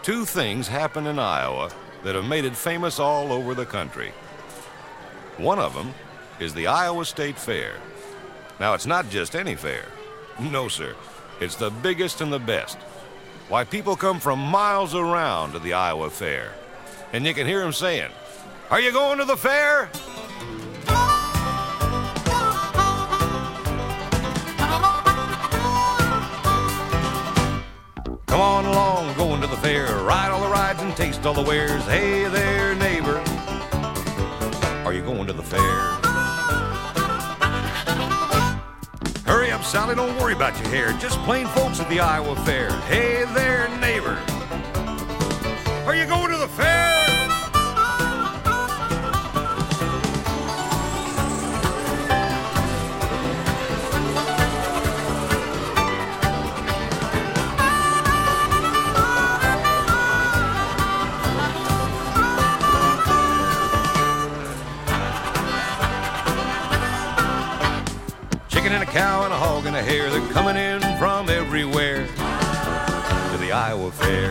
Two things happen in Iowa that have made it famous all over the country. One of them is the Iowa State Fair. Now, it's not just any fair. No, sir. It's the biggest and the best. Why, people come from miles around to the Iowa Fair. And you can hear them saying, "Are you going to the fair?" Come on along, we're going to the fair. Ride all the rides and taste all the wares. Hey there, neighbor. Are you going to the fair? Hurry up, Sally, don't worry about your hair. Just plain folks at the Iowa Fair. Hey there, neighbor. Are you going to the fair? Chicken and a cow and a hog and a hare, they're coming in from everywhere to the Iowa Fair.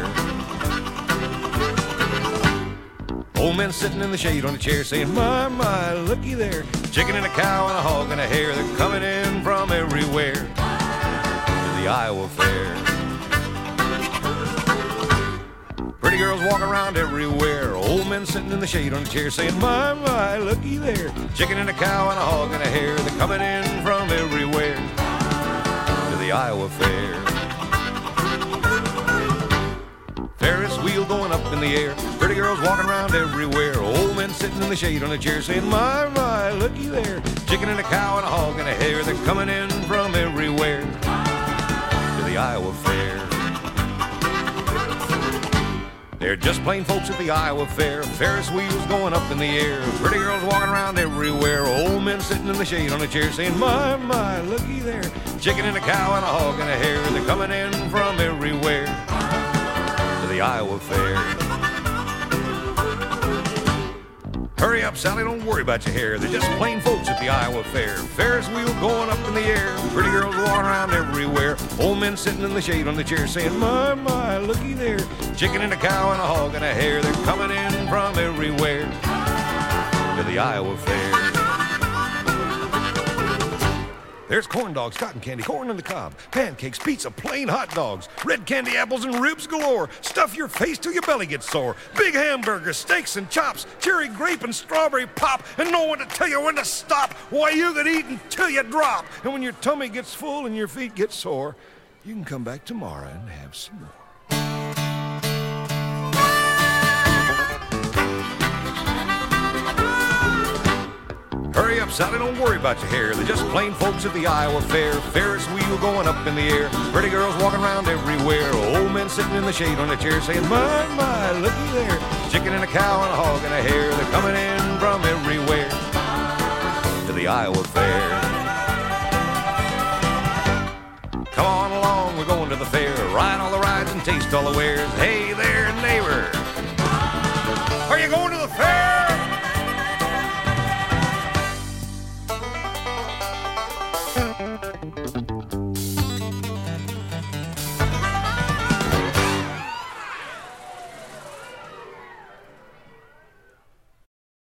Old men sitting in the shade on a chair saying, my, looky there. Chicken and a cow and a hog and a hare, they're coming in from everywhere to the Iowa Fair. Pretty girls walking around everywhere. Old men sitting in the shade on a chair saying, my, looky there. Chicken and a cow and a hog and a hare, they're coming in from everywhere to the Iowa Fair. Ferris wheel going up in the air. Pretty girls walking around everywhere. Old men sitting in the shade on a chair saying, my, looky there. Chicken and a cow and a hog and a hare, they're coming in from everywhere to the Iowa Fair. They're just plain folks at the Iowa Fair. Ferris wheels going up in the air. Pretty girls walking around everywhere. Old men sitting in the shade on a chair saying, my, looky there. Chicken and a cow and a hog and a hare, they're coming in from everywhere to the Iowa Fair. Hurry up, Sally, don't worry about your hair. They're just plain folks at the Iowa Fair. Ferris wheel going up in the air. Pretty girls walking around everywhere. Old men sitting in the shade on the chair saying, my, looky there. Chicken and a cow and a hog and a hare, they're coming in from everywhere to the Iowa Fair. There's corn dogs, cotton candy, corn on the cob, pancakes, pizza, plain hot dogs, red candy apples and ribs galore. Stuff your face till your belly gets sore. Big hamburgers, steaks and chops, cherry grape and strawberry pop, and no one to tell you when to stop. Why, you could eat until you drop. And when your tummy gets full and your feet get sore, you can come back tomorrow and have some more. Hurry up, Sally, don't worry about your hair. They're just plain folks at the Iowa Fair. Ferris wheel going up in the air. Pretty girls walking around everywhere. Old men sitting in the shade on a chair saying, my, looky there. Chicken and a cow and a hog and a hare, they're coming in from everywhere to the Iowa Fair. Come on along, we're going to the fair. Ride all the rides and taste all the wares. Hey there, neighbor. Are you going to the fair?